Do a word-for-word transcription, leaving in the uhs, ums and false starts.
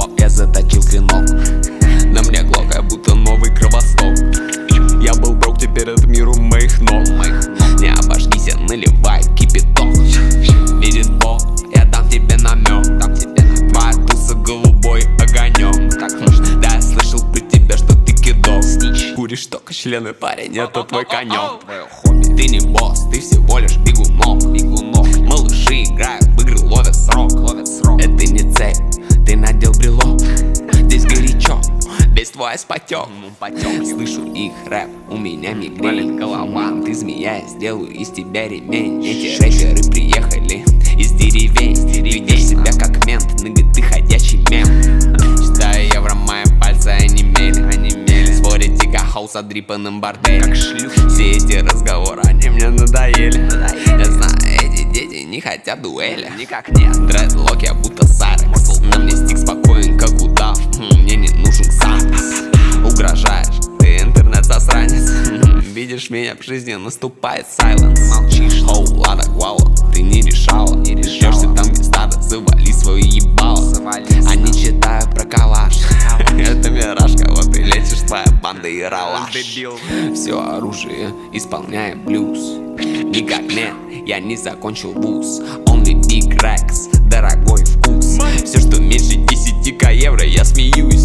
пап, я заточил клинок. На мне глок, я будто новый кровосток. Я был брок, теперь это мир у моих ног. Не обожгись, наливай кипяток. Видит Бог, я дам тебе намек. Твоя туса голубой огонек. Да, я слышал про тебя, что ты кидок. Куришь только члены, парень, это твой конек. Ты не босс, ты всего лишь бегунок. Малыши играют в игры, ловят срок. Это не цель, ты надел брелок. Здесь горячо, весь твой спотек. Слышу их рэп, у меня мигрень. Голова, ты змея, я сделаю из тебя ремень. Эти рэперы приехали из деревень. Ведешь себя как мент, ныга, ты ходячий мем. Считаю евро, мои пальцы онемели. Спорить тика хаус о дрипанном борделе. Все эти разговоры, они мне надоели. Я знаю, эти дети не хотят дуэли. Никак нет. Дредлок, я будто Сайрекс. На мне стик спокоен, как удав. Мне не нужен ксакс. Угрожаешь, ты интернет-засранец. Видишь меня в жизни, наступает сайленс. Молчишь, хоу, лада, гуала, ты не решала. Ждешься там, где стадо, завали свою ебало. А не читаю про калаш. Это мираж, кого ты лечишь, твоя банда и ралаш. Все оружие исполняет блюз. Никак нет, я не закончил вуз. Only big racks, дорогой вкус. Все, что меньше десяти евро, я смеюсь.